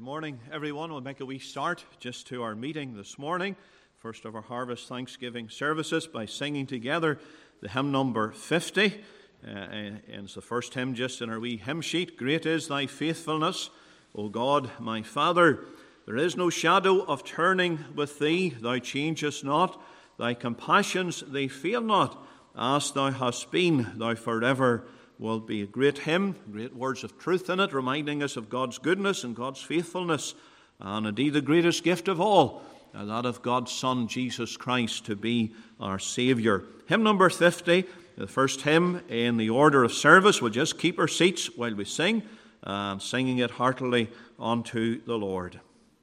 morning, everyone. We'll make a wee start just to our meeting this morning. First of our Harvest Thanksgiving services by singing together the hymn number 50. And it's the first hymn just in our wee hymn sheet. Great is thy faithfulness, O God, my Father. There is no shadow of turning with thee. Thou changest not. Thy compassions, they fail not. As thou hast been, thou forever will be. A great hymn, great words of truth in it, reminding us of God's goodness and God's faithfulness, and indeed the greatest gift of all, that of God's Son, Jesus Christ, to be our Saviour. Hymn number 50, the first hymn in the order of service. We'll just keep our seats while we sing, singing it heartily unto the Lord.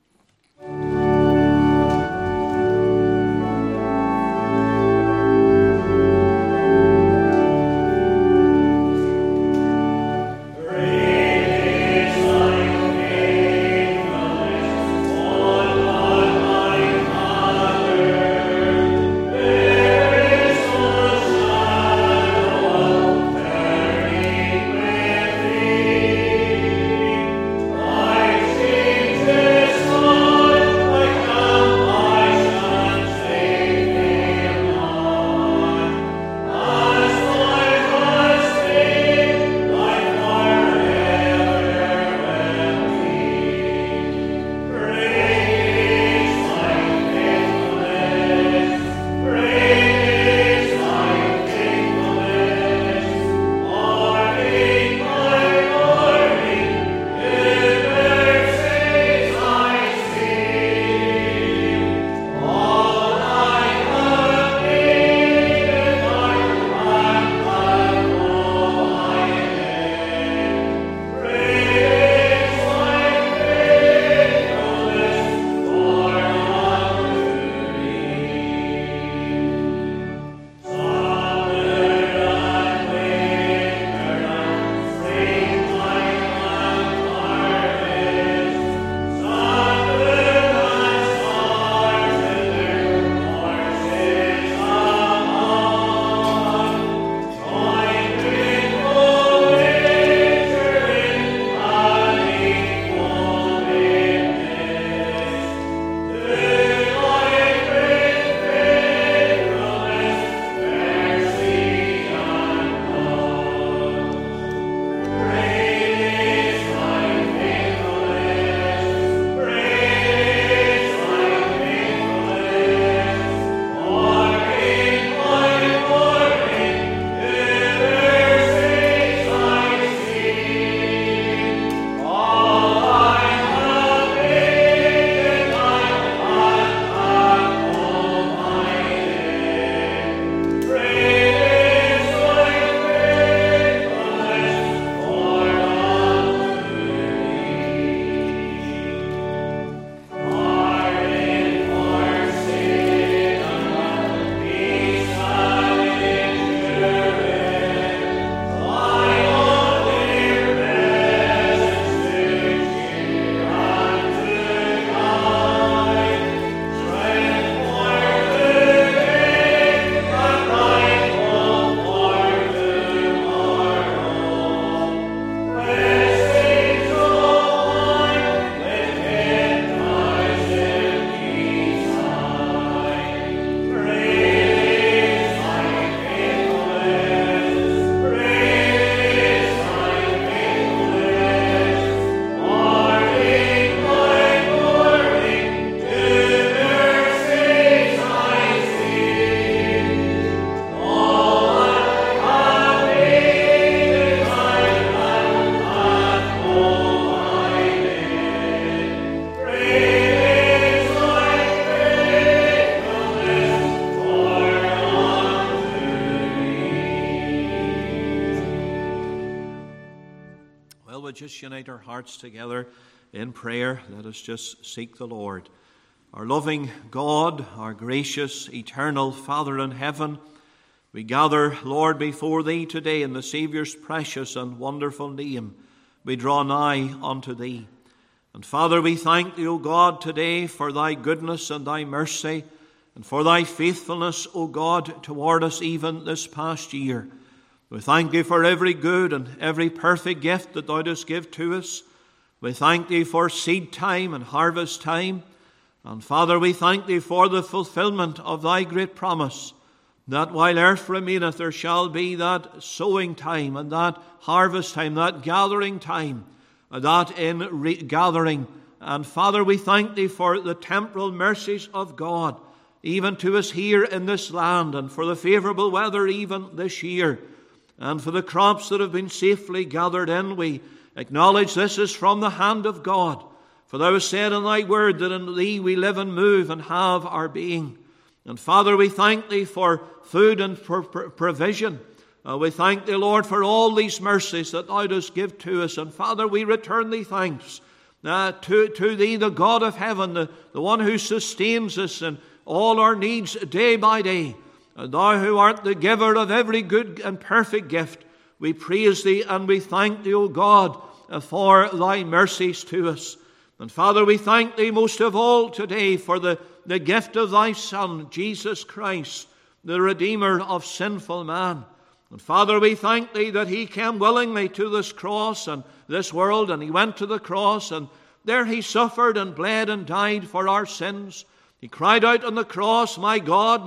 Just unite our hearts together in prayer. Let us just seek the Lord. Our loving God, our gracious, eternal Father in heaven, we gather, Lord, before Thee today in the Saviour's precious and wonderful name. We draw nigh unto Thee. And Father, we thank Thee, O God, today for Thy goodness and Thy mercy, and for Thy faithfulness, O God, toward us even this past year. We thank Thee for every good and every perfect gift that Thou dost give to us. We thank Thee for seed time and harvest time. And Father, we thank Thee for the fulfillment of Thy great promise, that while earth remaineth, there shall be that sowing time and that harvest time, that gathering time, that gathering. And Father, we thank Thee for the temporal mercies of God, even to us here in this land, and for the favourable weather even this year, and for the crops that have been safely gathered in. We acknowledge this is from the hand of God. For Thou hast said in Thy word that in Thee we live and move and have our being. And Father, we thank Thee for food and for provision. We thank Thee, Lord, for all these mercies that Thou dost give to us. And Father, we return Thee thanks to Thee, the God of heaven, the one who sustains us in all our needs day by day. And Thou who art the giver of every good and perfect gift, we praise Thee and we thank Thee, O God, for Thy mercies to us. And Father, we thank Thee most of all today for the gift of Thy Son, Jesus Christ, the Redeemer of sinful man. And Father, we thank Thee that He came willingly to this cross and this world, and He went to the cross, and there He suffered and bled and died for our sins. He cried out on the cross, my God,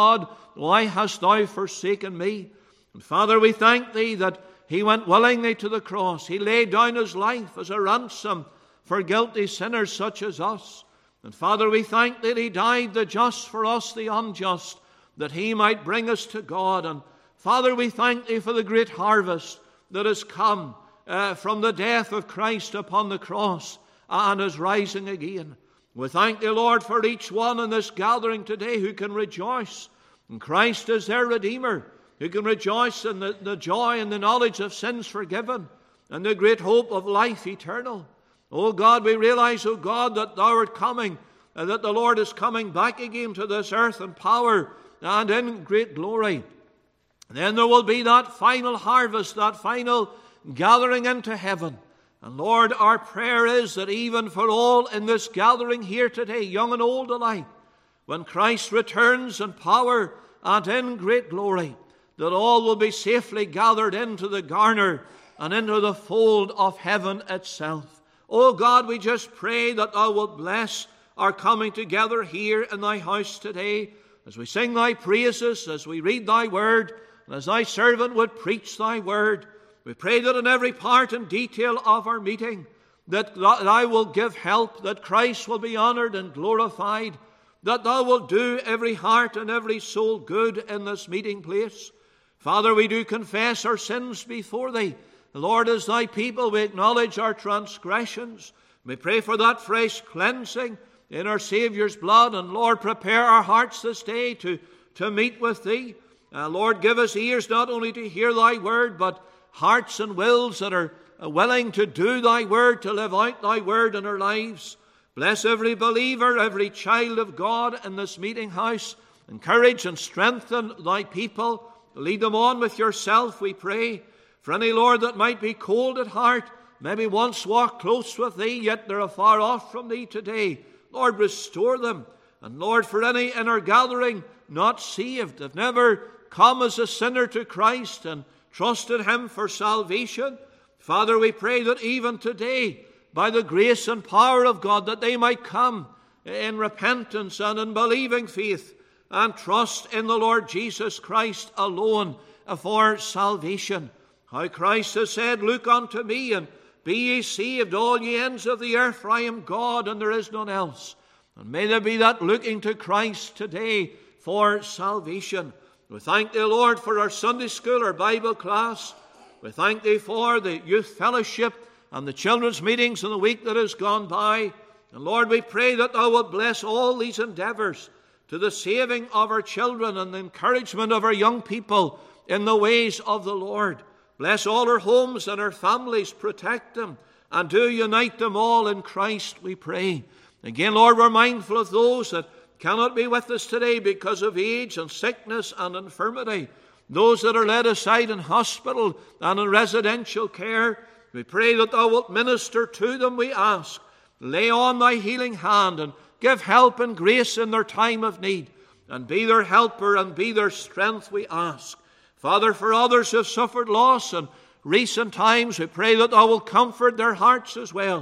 why hast Thou forsaken me? And Father, we thank Thee that He went willingly to the cross. He laid down His life as a ransom for guilty sinners such as us. And Father, we thank Thee that He died, the just for us, the unjust, that He might bring us to God. And Father, we thank Thee for the great harvest that has come from the death of Christ upon the cross and His rising again. We thank Thee, Lord, for each one in this gathering today who can rejoice in Christ as their Redeemer, who can rejoice in the joy and the knowledge of sins forgiven and the great hope of life eternal. Oh God, we realize, oh God, that Thou art coming, and that the Lord is coming back again to this earth in power and in great glory. Then there will be that final harvest, that final gathering into heaven. And Lord, our prayer is that even for all in this gathering here today, young and old alike, when Christ returns in power and in great glory, that all will be safely gathered into the garner and into the fold of heaven itself. Oh God, we just pray that Thou wilt bless our coming together here in Thy house today, as we sing Thy praises, as we read Thy word, and as Thy servant would preach Thy word. We pray that in every part and detail of our meeting, that Thou wilt give help, that Christ will be honored and glorified, that Thou wilt do every heart and every soul good in this meeting place. Father, we do confess our sins before Thee. Lord, as Thy people, we acknowledge our transgressions. We pray for that fresh cleansing in our Saviour's blood. And Lord, prepare our hearts this day to meet with Thee. Lord, give us ears not only to hear Thy word, but hearts and wills that are willing to do Thy word, to live out Thy word in our lives. Bless every believer, every child of God in this meeting house. Encourage and strengthen Thy people. Lead them on with Yourself, we pray. For any, Lord, that might be cold at heart, maybe once walked close with Thee, yet they're afar off from Thee today, Lord, restore them. And Lord, for any in our gathering not saved, have never come as a sinner to Christ and trusted Him for salvation, Father, we pray that even today, by the grace and power of God, that they might come in repentance and in believing faith and trust in the Lord Jesus Christ alone for salvation. How Christ has said, look unto me and be ye saved, all ye ends of the earth, for I am God and there is none else. And may there be that looking to Christ today for salvation. We thank Thee, Lord, for our Sunday school, our Bible class. We thank Thee for the youth fellowship and the children's meetings in the week that has gone by. And Lord, we pray that Thou wilt bless all these endeavors to the saving of our children and the encouragement of our young people in the ways of the Lord. Bless all our homes and our families, protect them, and do unite them all in Christ, we pray. Again, Lord, we're mindful of those that cannot be with us today because of age and sickness and infirmity. Those that are laid aside in hospital and in residential care, we pray that Thou wilt minister to them, we ask. Lay on Thy healing hand and give help and grace in their time of need. And be their helper and be their strength, we ask. Father, for others who have suffered loss in recent times, we pray that Thou wilt comfort their hearts as well.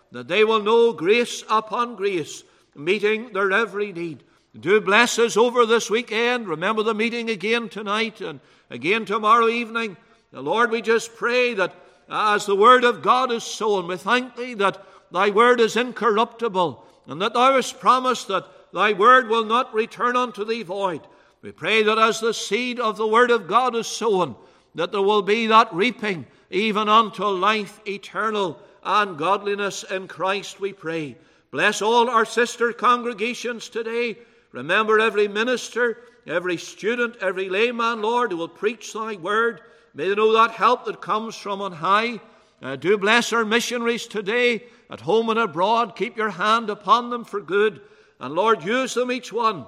that they will know grace upon grace, meeting their every need. Do bless us over this weekend. Remember the meeting again tonight and again tomorrow evening. Lord, we just pray that as the word of God is sown, we thank thee that thy word is incorruptible, and that thou hast promised that thy word will not return unto thee void. We pray that as the seed of the word of God is sown, that there will be that reaping even unto life eternal and godliness in Christ, we pray. Bless all our sister congregations today. Remember every minister, every student, every layman, Lord, who will preach thy word. May they know that help that comes from on high. Do bless our missionaries today, at home and abroad. Keep your hand upon them for good. And Lord, use them each one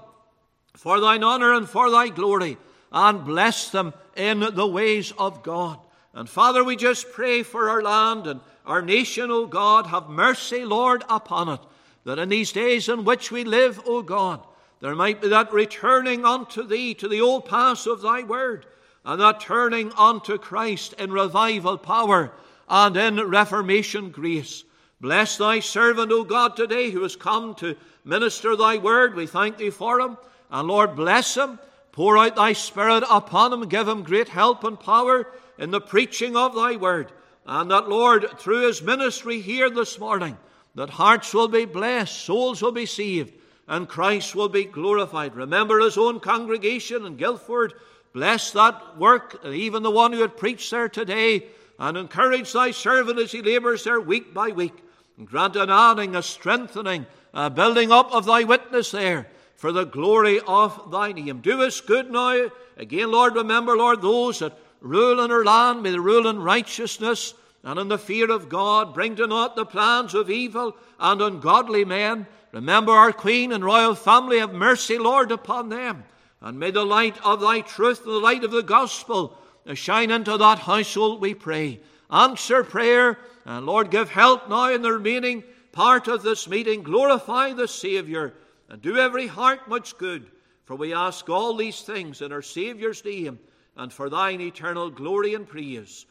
for thine honor and for thy glory, and bless them in the ways of God. And Father, we just pray for our land and our nation, O God. Have mercy, Lord, upon it, that in these days in which we live, O God, there might be that returning unto thee, to the old paths of thy word, and that turning unto Christ in revival power and in reformation grace. Bless thy servant, O God, today, who has come to minister thy word. We thank thee for him. And Lord, bless him. Pour out thy Spirit upon him. Give him great help and power in the preaching of thy word. And that, Lord, through his ministry here this morning, that hearts will be blessed, souls will be saved, and Christ will be glorified. Remember his own congregation in Guildford. Bless that work, even the one who had preached there today, and encourage thy servant as he labors there week by week. And grant an adding, a strengthening, a building up of thy witness there, for the glory of thy name. Do us good now. Again, Lord, remember, Lord, those that rule in our land. May they rule in righteousness and in the fear of God. Bring to naught the plans of evil and ungodly men. Remember our Queen and royal family. Have mercy, Lord, upon them. And may the light of thy truth and the light of the gospel shine into that household, we pray. Answer prayer. And Lord, give help now in the remaining part of this meeting. Glorify the Saviour and do every heart much good. For we ask all these things in our Saviour's name and for thine eternal glory and praise.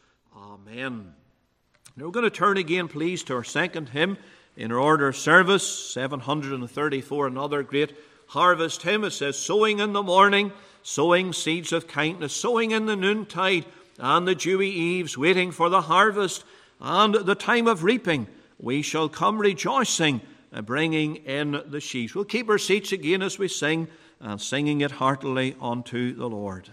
Amen. Now we're going to turn again, please, to our second hymn in our order of service, 734, another great harvest hymn. It says, sowing in the morning, sowing seeds of kindness, sowing in the noontide and the dewy eves, waiting for the harvest and the time of reaping. We shall come rejoicing, bringing in the sheaves. We'll keep our seats again as we sing, and singing it heartily unto the Lord.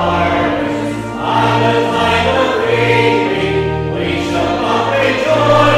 Joy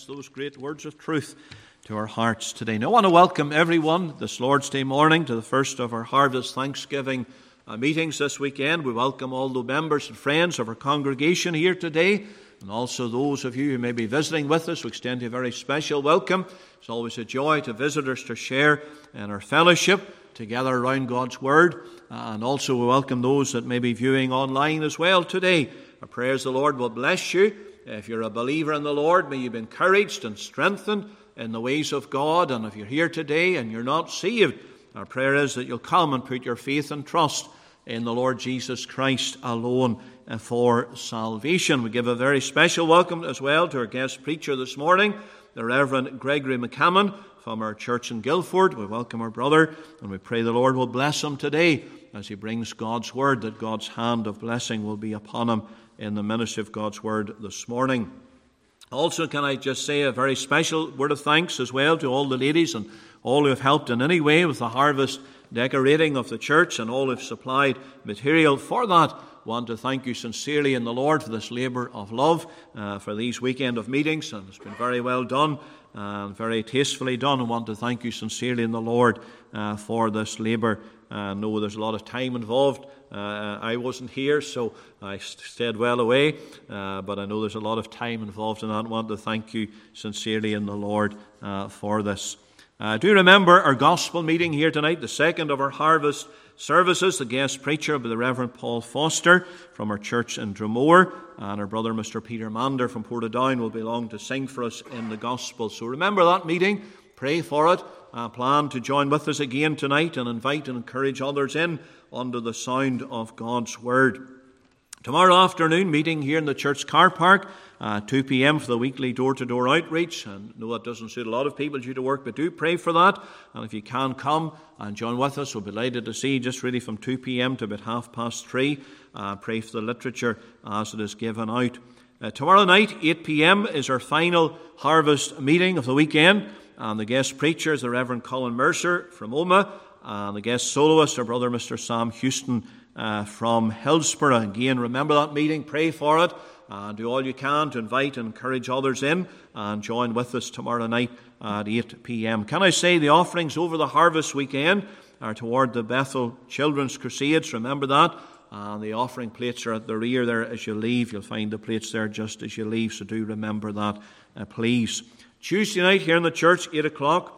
bless those great words of truth to our hearts today. Now, I want to welcome everyone this Lord's Day morning to the first of our Harvest Thanksgiving meetings this weekend. We welcome all the members and friends of our congregation here today, and also those of you who may be visiting with us. We extend you a very special welcome. It's always a joy to visitors to share in our fellowship together around God's Word. And also we welcome those that may be viewing online as well today. Our prayers the Lord will bless you. If you're a believer in the Lord, may you be encouraged and strengthened in the ways of God. And if you're here today and you're not saved, our prayer is that you'll come and put your faith and trust in the Lord Jesus Christ alone for salvation. We give a very special welcome as well to our guest preacher this morning, the Reverend Gregory McCammon from our church in Guildford. We welcome our brother, and we pray the Lord will bless him today as he brings God's Word, that God's hand of blessing will be upon him in the ministry of God's Word this morning. Also, can I just say a very special word of thanks as well to all the ladies and all who have helped in any way with the harvest decorating of the church and all who have supplied material for that. I want to thank you sincerely in the Lord for this labour of love for these weekend of meetings, and it's been very well done and very tastefully done. I want to thank you sincerely in the Lord for this labour. I know there's a lot of time involved. I wasn't here, so I stayed well away, but I know there's a lot of time involved in that. I want to thank you sincerely in the Lord for this. Do remember our gospel meeting here tonight, the second of our harvest services. The guest preacher will be the Reverend Paul Foster from our church in Dromore, and our brother Mr. Peter Mander from Portadown will be along to sing for us in the gospel. So remember that meeting, pray for it, plan to join with us again tonight and invite and encourage others in under the sound of God's Word. Tomorrow afternoon, meeting here in the church car park, 2 p.m. for the weekly door-to-door outreach. And I know that doesn't suit a lot of people due to work, but do pray for that. And if you can come and join with us, we'll be delighted to see you just really from 2 p.m. to about 3:30. Pray for the literature as it is given out. Tomorrow night, 8 p.m. is our final harvest meeting of the weekend. And the guest preacher is the Reverend Colin Mercer from Omagh. And the guest soloist, our brother Mr. Sam Houston from Hillsborough. Again, remember that meeting, pray for it, and do all you can to invite and encourage others in, and join with us tomorrow night at 8 p.m. Can I say the offerings over the harvest weekend are toward the Bethel Children's Crusades? Remember that. And the offering plates are at the rear there as you leave. You'll find the plates there just as you leave, so do remember that, please. Tuesday night here in the church, 8 o'clock,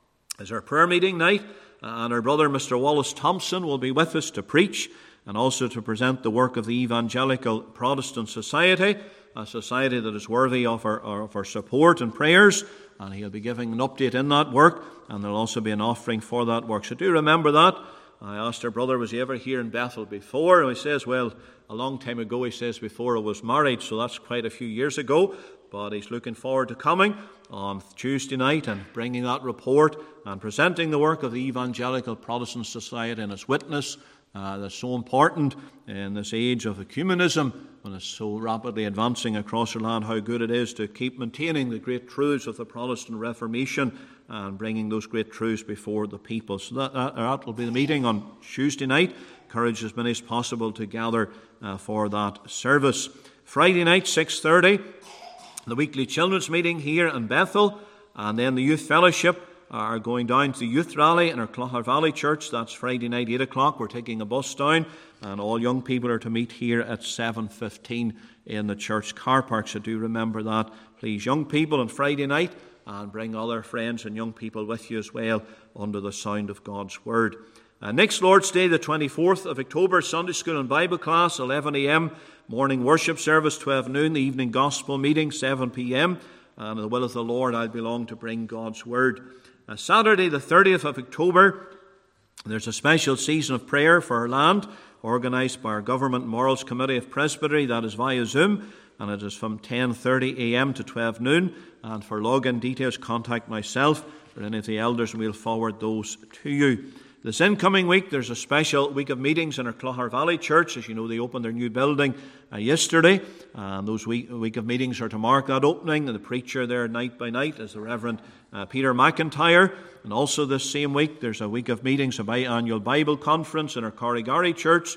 is our prayer meeting night. And our brother, Mr. Wallace Thompson, will be with us to preach and also to present the work of the Evangelical Protestant Society, a society that is worthy of our support and prayers. And he'll be giving an update in that work, and there'll also be an offering for that work. So do remember that. I asked our brother, was he ever here in Bethel before? And he says, well, a long time ago, he says, before I was married, so that's quite a few years ago. But he's looking forward to coming on Tuesday night and bringing that report and presenting the work of the Evangelical Protestant Society and its witness that's so important in this age of ecumenism, when it's so rapidly advancing across our land, how good it is to keep maintaining the great truths of the Protestant Reformation and bringing those great truths before the people. So that will be the meeting on Tuesday night. Encourage as many as possible to gather for that service. Friday night, 6:30. The weekly children's meeting here in Bethel, and then the youth fellowship are going down to the youth rally in our Clogher Valley Church. That's Friday night, 8 o'clock. We're taking a bus down, and all young people are to meet here at 7:15 in the church car park. So do remember that, please, young people, on Friday night, and bring other friends and young people with you as well under the sound of God's Word. Next Lord's Day, the 24th of October, Sunday School and Bible class, 11 a.m., morning worship service, 12 noon, the evening gospel meeting, 7 p.m., and in the will of the Lord, I'll be along to bring God's Word. Saturday, the 30th of October, there's a special season of prayer for our land, organised by our Government Morals Committee of Presbytery. That is via Zoom, and it is from 10:30 a.m. to 12 noon. And for login details, contact myself or any of the elders, and we'll forward those to you. This incoming week, there's a special week of meetings in our Clogher Valley Church. As you know, they opened their new building yesterday, and those week of meetings are to mark that opening. And the preacher there night by night is the Reverend Peter McIntyre. And also this same week, there's a week of meetings, a biannual Bible conference in our Corrigari Church.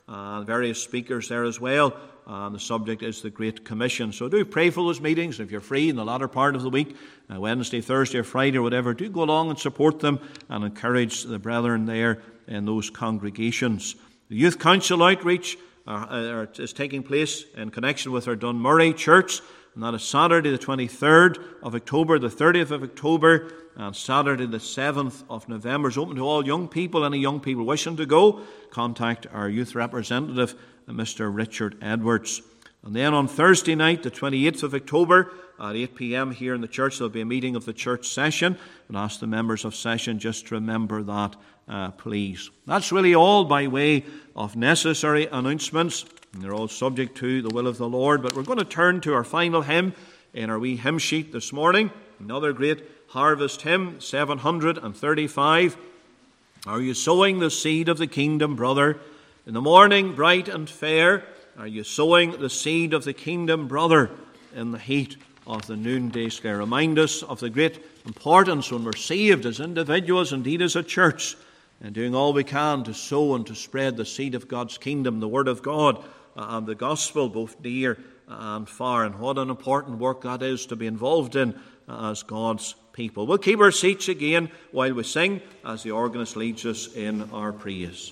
various speakers there as well. The subject is the Great Commission. So do pray for those meetings. If you're free in the latter part of the week, Wednesday, Thursday, or Friday, or whatever, do go along and support them and encourage the brethren there in those congregations. The Youth Council outreach is taking place in connection with our Dunmurray Church, and that is Saturday the 23rd of October, the 30th of October, and Saturday the 7th of November. It's open to all young people. Any young people wishing to go, contact our youth representative, Mr. Richard Edwards. And then on Thursday night, the 28th of October, at 8 p.m. here in the church, there will be a meeting of the church session. And ask the members of session just to remember that, please. That's really all by way of necessary announcements. And they're all subject to the will of the Lord. But we're going to turn to our final hymn in our wee hymn sheet this morning. Another great harvest hymn, 735. Are you sowing the seed of the kingdom, brother? In the morning, bright and fair, are you sowing the seed of the kingdom, brother, in the heat of the noonday glare? Remind us of the great importance when we're saved as individuals, indeed as a church, and doing all we can to sow and to spread the seed of God's kingdom, the Word of God, and the gospel, both near and far. And what an important work that is to be involved in as God's people. We'll keep our seats again while we sing as the organist leads us in our praise.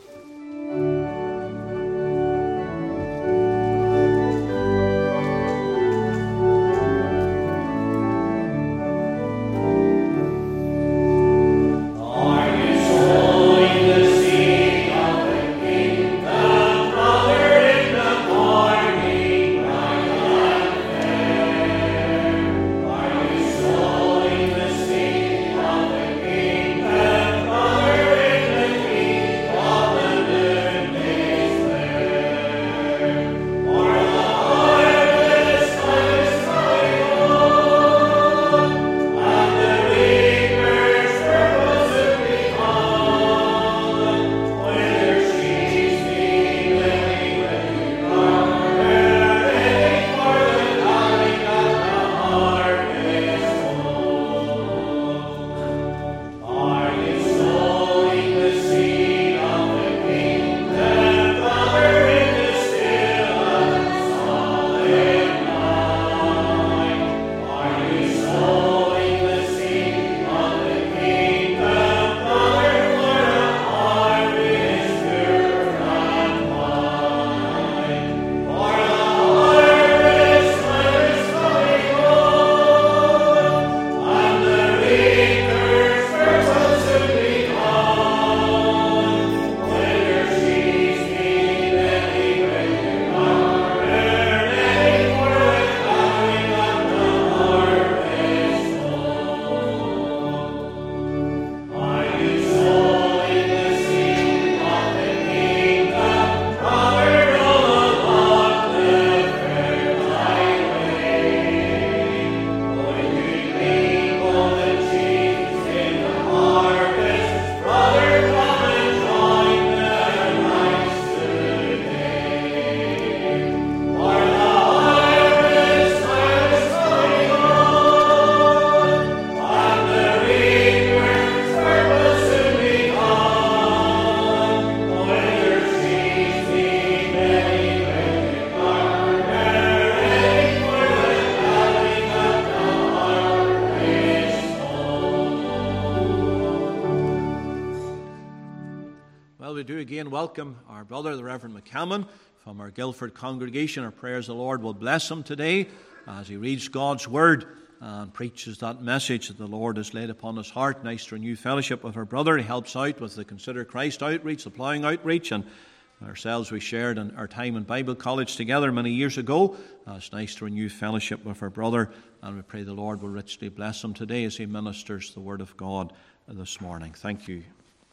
Welcome our brother, the Reverend McCammon, from our Guildford congregation. Our prayers the Lord will bless him today as he reads God's Word and preaches that message that the Lord has laid upon his heart. Nice to renew fellowship with our brother. He helps out with the Consider Christ outreach, the ploughing outreach, and ourselves we shared in our time in Bible college together many years ago. It's nice to renew fellowship with our brother, and we pray the Lord will richly bless him today as he ministers the Word of God this morning. Thank you.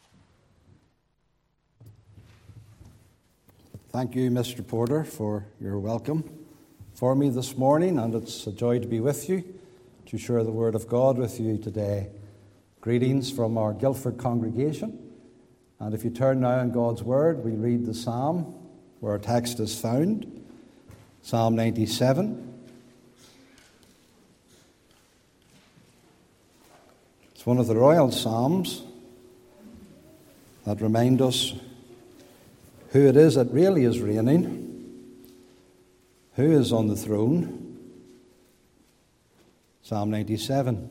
Thank you, Mr. Porter, for your welcome for me this morning, and it's a joy to be with you, to share the Word of God with you today. Greetings from our Guildford congregation. And if you turn now in God's Word, we read the Psalm where our text is found, Psalm 97. It's one of the royal psalms that remind us who it is that really is reigning, who is on the throne. Psalm 97.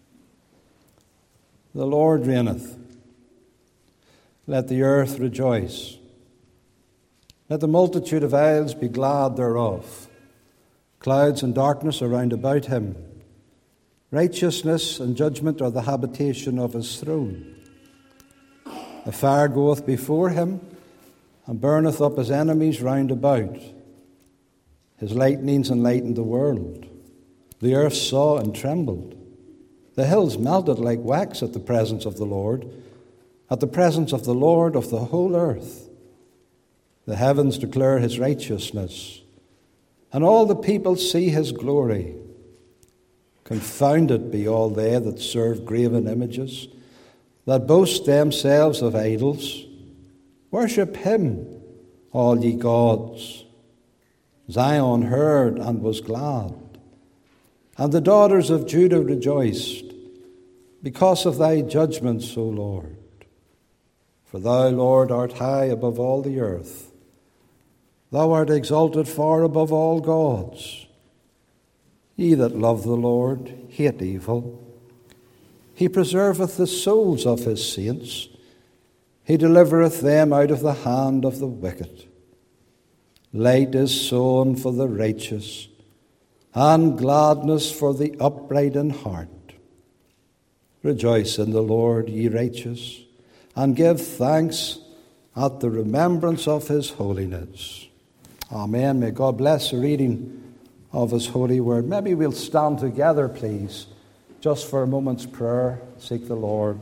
The Lord reigneth. Let the earth rejoice. Let the multitude of isles be glad thereof. Clouds and darkness are round about him. Righteousness and judgment are the habitation of his throne. The fire goeth before him, and burneth up his enemies round about. His lightnings enlightened the world. The earth saw and trembled. The hills melted like wax at the presence of the Lord, at the presence of the Lord of the whole earth. The heavens declare his righteousness, and all the people see his glory. Confounded be all they that serve graven images, that boast themselves of idols. Worship him, all ye gods. Zion heard and was glad, and the daughters of Judah rejoiced, because of thy judgments, O Lord. For thou, Lord, art high above all the earth. Thou art exalted far above all gods. Ye that love the Lord hate evil. He preserveth the souls of his saints. He delivereth them out of the hand of the wicked. Light is sown for the righteous, and gladness for the upright in heart. Rejoice in the Lord, ye righteous, and give thanks at the remembrance of his holiness. Amen. May God bless the reading of his holy word. Maybe we'll stand together, please, just for a moment's prayer. Seek the Lord.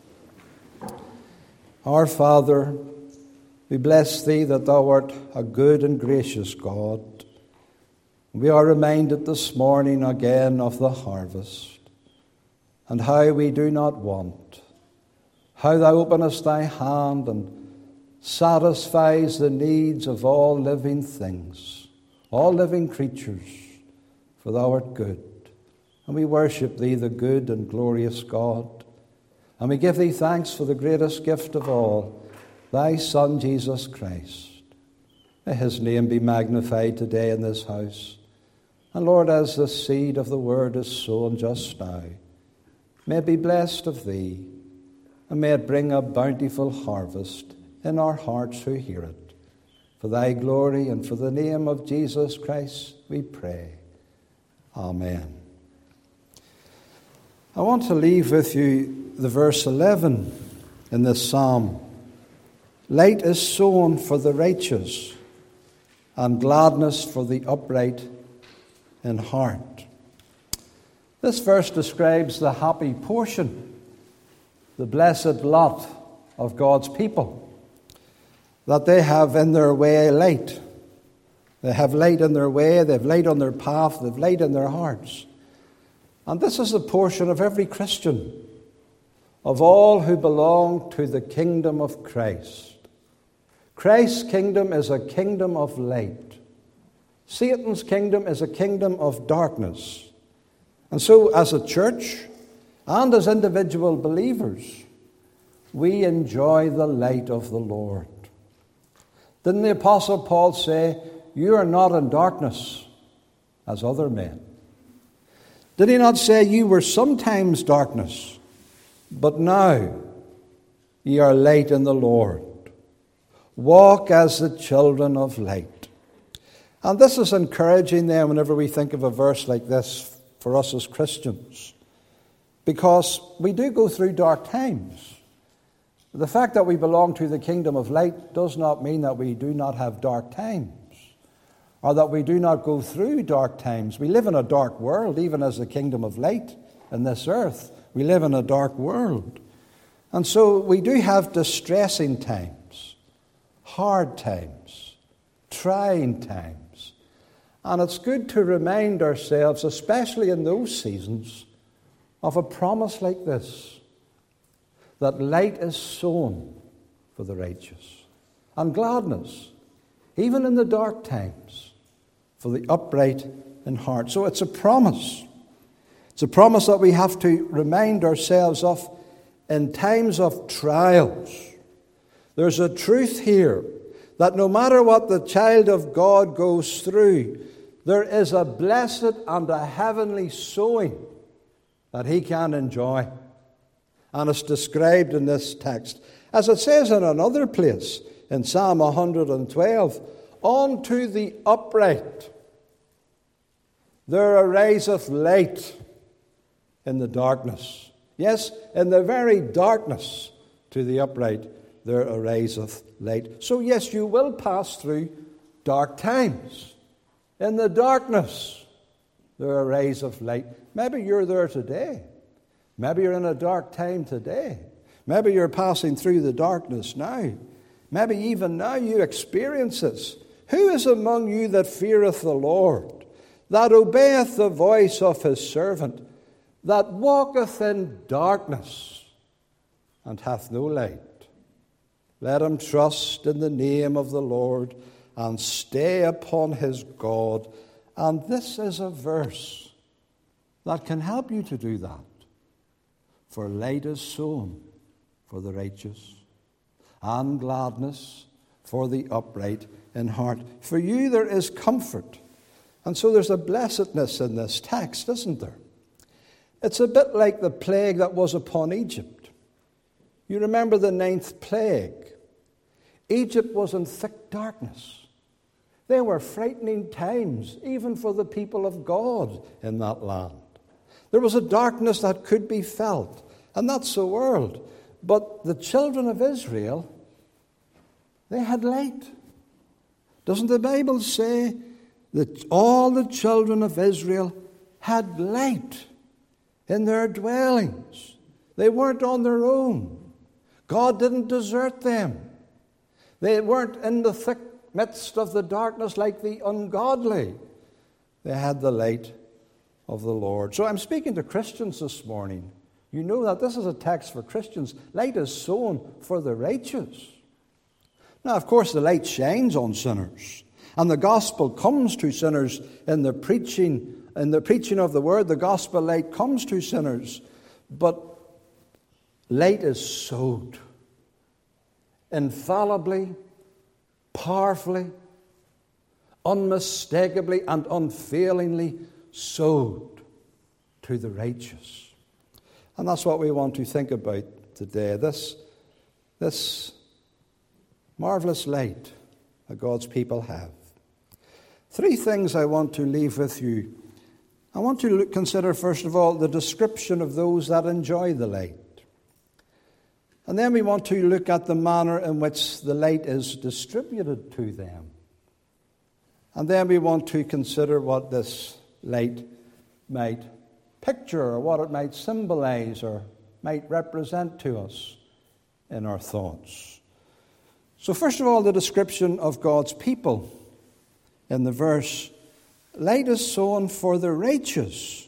Our Father, we bless thee that thou art a good and gracious God. We are reminded this morning again of the harvest, and how we do not want, how thou openest thy hand and satisfies the needs of all living things, all living creatures, for thou art good. And we worship thee, the good and glorious God. And we give thee thanks for the greatest gift of all, thy Son, Jesus Christ. May his name be magnified today in this house. And Lord, as the seed of the word is sown just now, may it be blessed of thee, and may it bring a bountiful harvest in our hearts who hear it. For thy glory and for the name of Jesus Christ we pray. Amen. I want to leave with you the verse 11 in this psalm. Light is sown for the righteous, and gladness for the upright in heart. This verse describes the happy portion, the blessed lot of God's people, that they have in their way light. They have light in their way, they have light on their path, they have light in their hearts. And this is the portion of every Christian, of all who belong to the kingdom of Christ. Christ's kingdom is a kingdom of light. Satan's kingdom is a kingdom of darkness. And so as a church and as individual believers, we enjoy the light of the Lord. Didn't the Apostle Paul say, you are not in darkness as other men? Did he not say, you were sometimes darkness, but now ye are light in the Lord? Walk as the children of light. And this is encouraging then whenever we think of a verse like this for us as Christians, because we do go through dark times. The fact that we belong to the kingdom of light does not mean that we do not have dark times, or that we do not go through dark times. We live in a dark world, even as the kingdom of light in this earth. We live in a dark world. And so we do have distressing times, hard times, trying times. And it's good to remind ourselves, especially in those seasons, of a promise like this, that light is sown for the righteous, and gladness, even in the dark times, for the upright in heart. So it's a promise. It's a promise that we have to remind ourselves of in times of trials. There's a truth here that no matter what the child of God goes through, there is a blessed and a heavenly sowing that he can enjoy. And it's described in this text, as it says in another place, in Psalm 112, unto the upright there ariseth light in the darkness. Yes, in the very darkness to the upright there ariseth light. So yes, you will pass through dark times. In the darkness there ariseth light. Maybe you're there today. Maybe you're in a dark time today. Maybe you're passing through the darkness now. Maybe even now you experience this. Who is among you that feareth the Lord, that obeyeth the voice of his servant, that walketh in darkness and hath no light? Let him trust in the name of the Lord and stay upon his God. And this is a verse that can help you to do that. For light is sown for the righteous, and gladness for the upright in heart. For you there is comfort. And so there's a blessedness in this text, isn't there? It's a bit like the plague that was upon Egypt. You remember the 9th plague. Egypt was in thick darkness. They were frightening times, even for the people of God in that land. There was a darkness that could be felt, and that's the world. But the children of Israel, they had light. Doesn't the Bible say that all the children of Israel had light in their dwellings? They weren't on their own. God didn't desert them. They weren't in the thick midst of the darkness like the ungodly. They had the light of the Lord. So I'm speaking to Christians this morning. You know that this is a text for Christians. Light is sown for the righteous. Now, of course, the light shines on sinners, and the gospel comes to sinners in the preaching of the word. The gospel light comes to sinners, but light is sowed infallibly, powerfully, unmistakably, and unfailingly sowed to the righteous. And that's what we want to think about today. This marvelous light that God's people have. 3 things I want to leave with you. I want to consider, first of all, the description of those that enjoy the light. And then we want to look at the manner in which the light is distributed to them. And then we want to consider what this light might picture, or what it might symbolize or might represent to us in our thoughts. So first of all, the description of God's people in the verse. Light is sown for the righteous,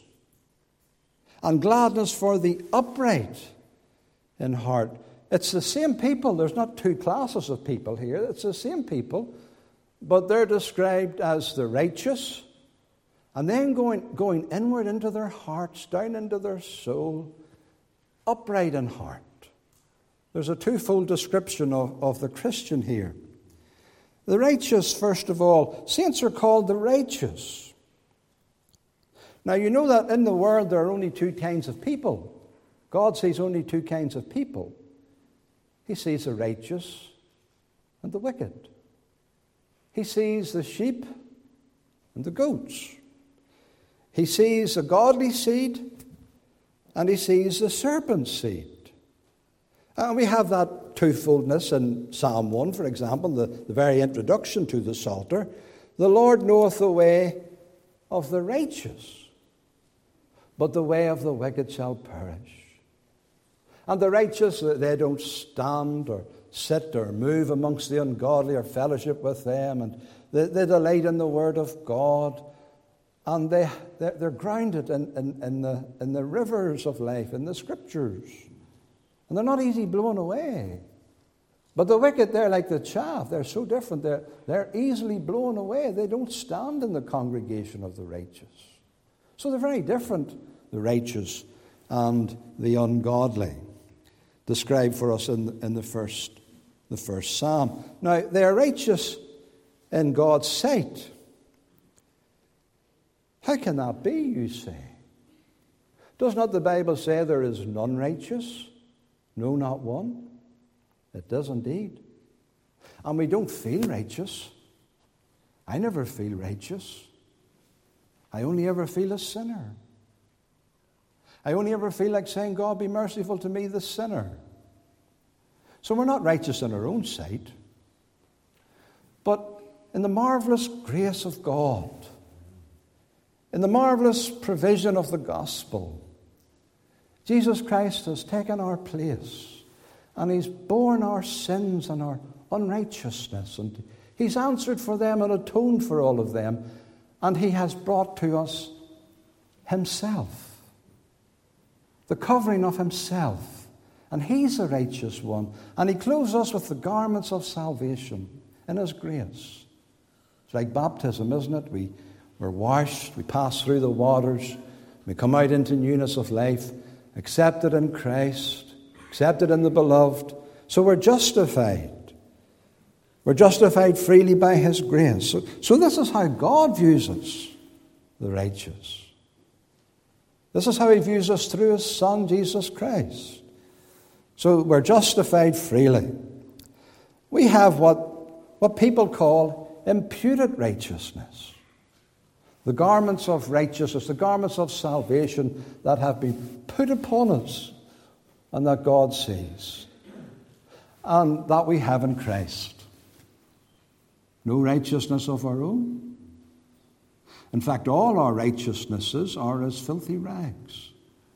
and gladness for the upright in heart. It's the same people. There's not 2 classes of people here. It's the same people, but they're described as the righteous, and then going inward into their hearts, down into their soul, upright in heart. There's a twofold description of the Christian here. The righteous, first of all, saints are called the righteous. Now, you know that in the world there are only 2 kinds of people. God sees only 2 kinds of people. He sees the righteous and the wicked. He sees the sheep and the goats. He sees the godly seed and he sees the serpent's seed. And we have that twofoldness in Psalm 1, for example, the very introduction to the Psalter. The Lord knoweth the way of the righteous, but the way of the wicked shall perish. And the righteous, they don't stand or sit or move amongst the ungodly or fellowship with them, and they delight in the word of God, and they're grounded in the rivers of life, in the Scriptures. And they're not easily blown away. But the wicked, they're like the chaff. They're so different. They're easily blown away. They don't stand in the congregation of the righteous. So they're very different, the righteous and the ungodly, described for us in the first the first psalm. Now, they are righteous in God's sight. How can that be, you say? Does not the Bible say there is none righteous? No, not one. It does indeed. And we don't feel righteous. I never feel righteous. I only ever feel a sinner. I only ever feel like saying, God, be merciful to me, the sinner. So we're not righteous in our own sight. But in the marvelous grace of God, in the marvelous provision of the gospel, Jesus Christ has taken our place, and he's borne our sins and our unrighteousness, and he's answered for them and atoned for all of them, and he has brought to us himself, the covering of himself, and he's a righteous one, and he clothes us with the garments of salvation in his grace. It's like baptism, isn't it? We're washed, we pass through the waters, we come out into newness of life, accepted in Christ, accepted in the beloved. So we're justified. We're justified freely by his grace. So this is how God views us, the righteous. This is how he views us through his Son, Jesus Christ. So we're justified freely. We have what people call imputed righteousness. The garments of righteousness, the garments of salvation that have been put upon us and that God sees, and that we have in Christ. No righteousness of our own. In fact, all our righteousnesses are as filthy rags.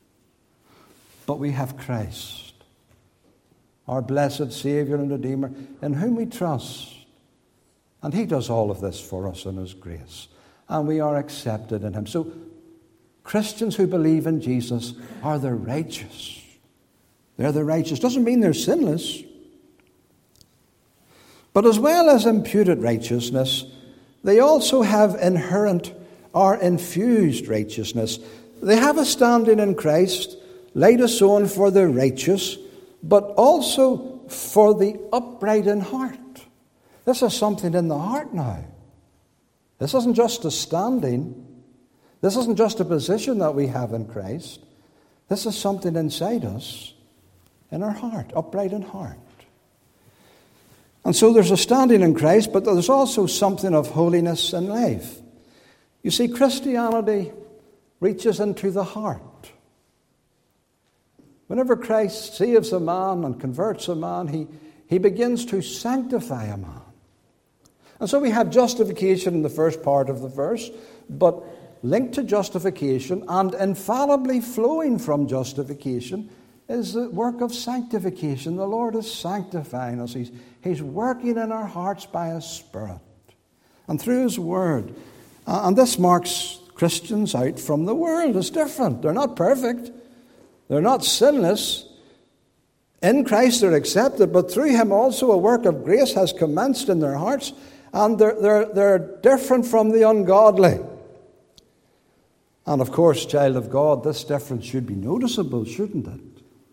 But we have Christ, our blessed Saviour and Redeemer, in whom we trust. And he does all of this for us in his grace. And we are accepted in him. So Christians who believe in Jesus are the righteous. They're the righteous. Doesn't mean they're sinless. But as well as imputed righteousness, they also have inherent or infused righteousness. They have a standing in Christ, laid us on for the righteous, but also for the upright in heart. This is something in the heart now. This isn't just a standing. This isn't just a position that we have in Christ. This is something inside us, in our heart, upright in heart. And so there's a standing in Christ, but there's also something of holiness in life. You see, Christianity reaches into the heart. Whenever Christ saves a man and converts a man, he begins to sanctify a man. And so we have justification in the first part of the verse, but linked to justification and infallibly flowing from justification is the work of sanctification. The Lord is sanctifying us. He's working in our hearts by his Spirit and through his word. And this marks Christians out from the world. It's different. They're not perfect. They're not sinless. In Christ they're accepted, but through him also a work of grace has commenced in their hearts, and they're different from the ungodly. And of course, child of God, this difference should be noticeable, shouldn't it?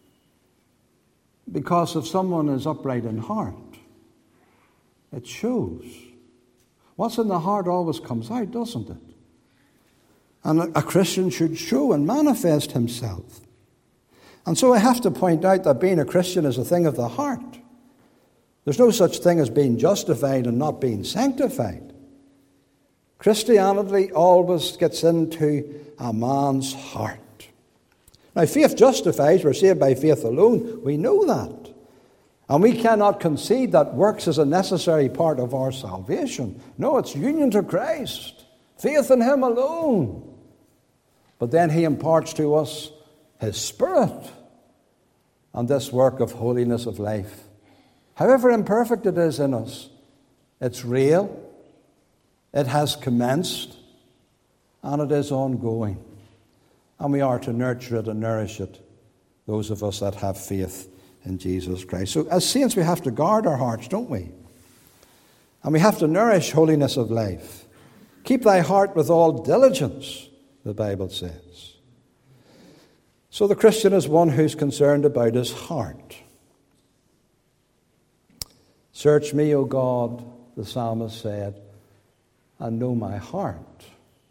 Because if someone is upright in heart, it shows. What's in the heart always comes out, doesn't it? And a Christian should show and manifest himself. And so I have to point out that being a Christian is a thing of the heart. There's no such thing as being justified and not being sanctified. Christianity always gets into a man's heart. Now, faith justifies. We're saved by faith alone. We know that. And we cannot concede that works is a necessary part of our salvation. No, it's union to Christ. Faith in him alone. But then he imparts to us his Spirit and this work of holiness of life. However imperfect it is in us, it's real, it has commenced, and it is ongoing. And we are to nurture it and nourish it, those of us that have faith in Jesus Christ. So as saints, we have to guard our hearts, don't we? And we have to nourish holiness of life. Keep thy heart with all diligence, the Bible says. So the Christian is one who's concerned about his heart. Search me, O God, the psalmist said, and know my heart.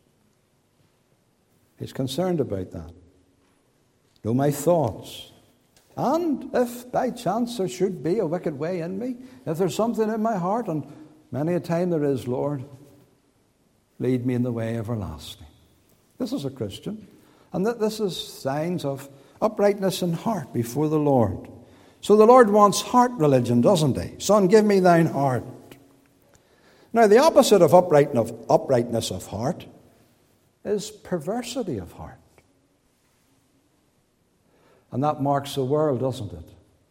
He's concerned about that. Know my thoughts. And if by chance there should be a wicked way in me, if there's something in my heart, and many a time there is, Lord, lead me in the way everlasting. This is a Christian. And this is signs of uprightness in heart before the Lord. So the Lord wants heart religion, doesn't he? Son, give me thine heart. Now, the opposite of uprightness of heart is perversity of heart. And that marks the world, doesn't it?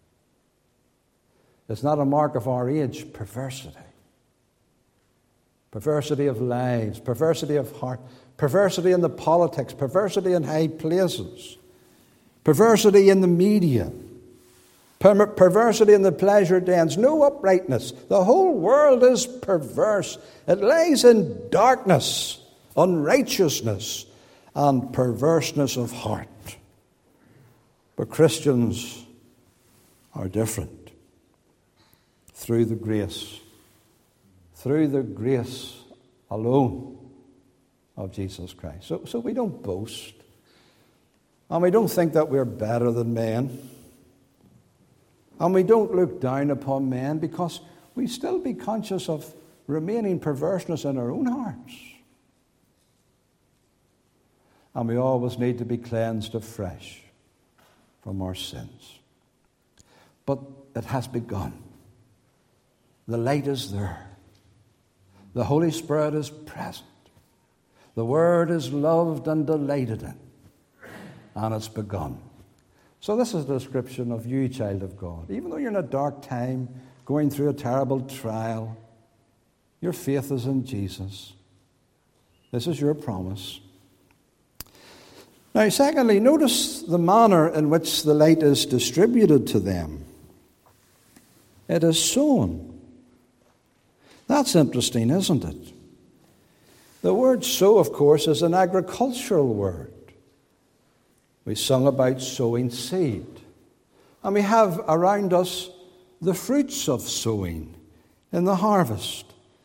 It's not a mark of our age, perversity. Perversity of lives, perversity of heart, perversity in the politics, perversity in high places, perversity in the media, perversity in the pleasure dens, no uprightness. The whole world is perverse. It lies in darkness, unrighteousness, and perverseness of heart. But Christians are different through the grace alone of Jesus Christ. So we don't boast, and we don't think that we're better than men, and we don't look down upon men, because we still be conscious of remaining perverseness in our own hearts. And we always need to be cleansed afresh from our sins. But it has begun. The light is there. The Holy Spirit is present. The Word is loved and delighted in. And it's begun. So this is a description of you, child of God. Even though you're in a dark time, going through a terrible trial, your faith is in Jesus. This is your promise. Now, secondly, notice the manner in which the light is distributed to them. It is sown. That's interesting, isn't it? The word sow, of course, is an agricultural word. We sung about sowing seed. And we have around us the fruits of sowing in the harvest.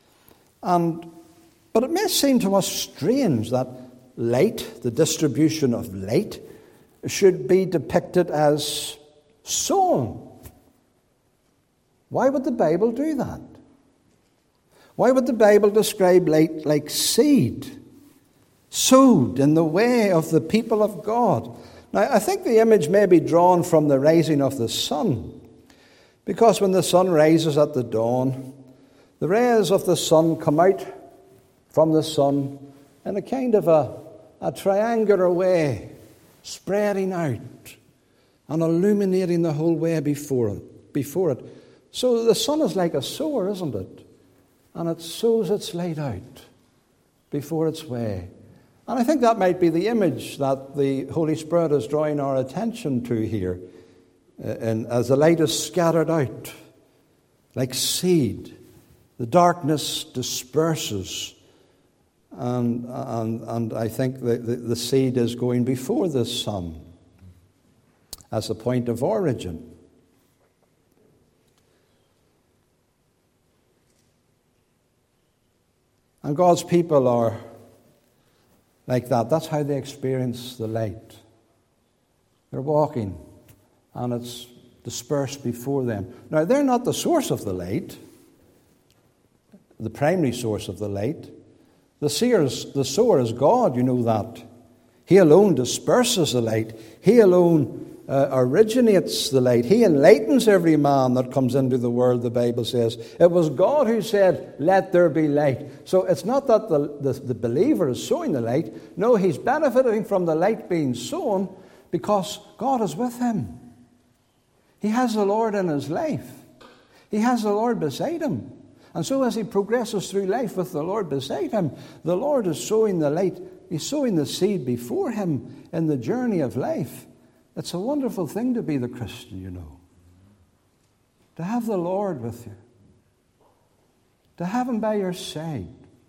But it may seem to us strange that light, the distribution of light, should be depicted as sown. Why would the Bible do that? Why would the Bible describe light like seed, sowed in the way of the people of God? Now, I think the image may be drawn from the rising of the sun, because when the sun rises at the dawn, the rays of the sun come out from the sun in a kind of a triangular way, spreading out and illuminating the whole way before it. So the sun is like a sower, isn't it? And it sows its light out before its way. And I think that might be the image that the Holy Spirit is drawing our attention to here, and as the light is scattered out like seed, the darkness disperses. And I think the seed is going before the sun as a point of origin. And God's people are like that. That's how they experience the light. They're walking, and it's dispersed before them. Now, they're not the source of the light, the primary source of the light. The sower is God, you know that. He alone disperses the light. He alone originates the light. He enlightens every man that comes into the world, the Bible says. It was God who said, let there be light. So it's not that the believer is sowing the light. No, he's benefiting from the light being sown because God is with him. He has the Lord in his life. He has the Lord beside him. And so as he progresses through life with the Lord beside him, the Lord is sowing the light. He's sowing the seed before him in the journey of life. It's a wonderful thing to be the Christian, you know. To have the Lord with you. To have him by your side.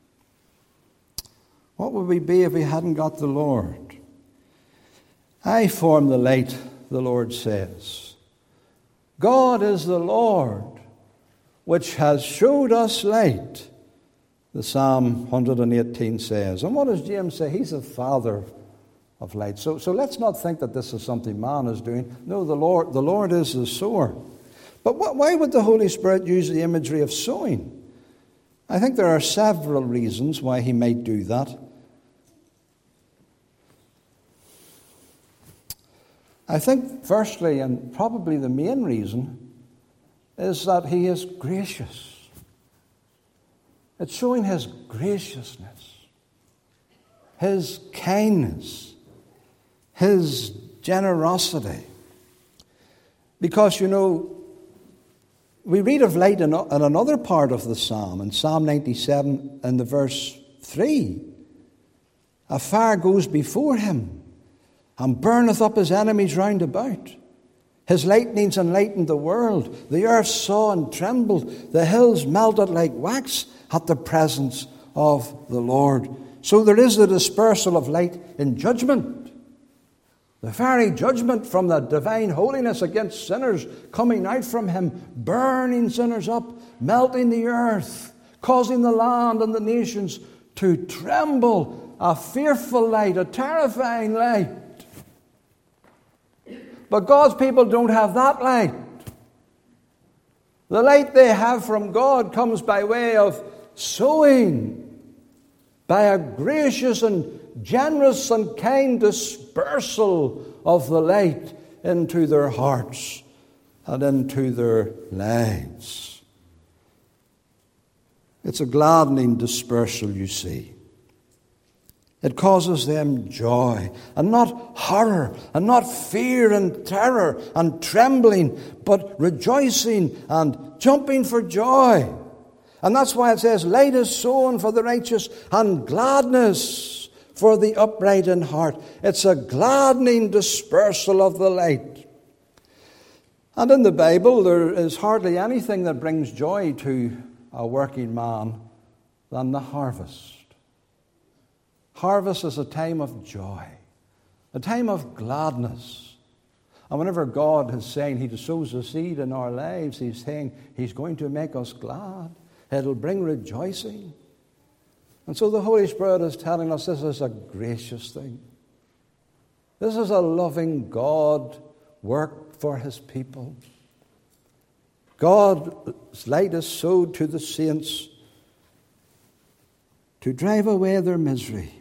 What would we be if we hadn't got the Lord? I form the light, the Lord says. God is the Lord which has showed us light, the Psalm 118 says. And what does James say? He's the Father of light. So let's not think that this is something man is doing. No, the Lord is the sower. But why would the Holy Spirit use the imagery of sowing? I think there are several reasons why he might do that. I think, firstly, and probably the main reason, is that he is gracious. It's showing his graciousness, his kindness, his generosity. Because, we read of light in another part of the psalm, in Psalm 97 and the verse 3. A fire goes before him and burneth up his enemies round about. His lightnings enlightened the world. The earth saw and trembled. The hills melted like wax at the presence of the Lord. So there is the dispersal of light in judgment. The very judgment from the divine holiness against sinners coming out from him, burning sinners up, melting the earth, causing the land and the nations to tremble. A fearful light, a terrifying light. But God's people don't have that light. The light they have from God comes by way of sowing, by a gracious and generous and kind dispersal of the light into their hearts and into their lives. It's a gladdening dispersal, you see. It causes them joy, and not horror, and not fear and terror and trembling, but rejoicing and jumping for joy. And that's why it says, light is sown for the righteous, and gladness for the upright in heart. It's a gladdening dispersal of the light. And in the Bible, there is hardly anything that brings joy to a working man than the harvest. Harvest is a time of joy, a time of gladness. And whenever God is saying he sows a seed in our lives, he's saying he's going to make us glad. It'll bring rejoicing. And so the Holy Spirit is telling us this is a gracious thing. This is a loving God work for his people. God's light is sowed to the saints to drive away their misery.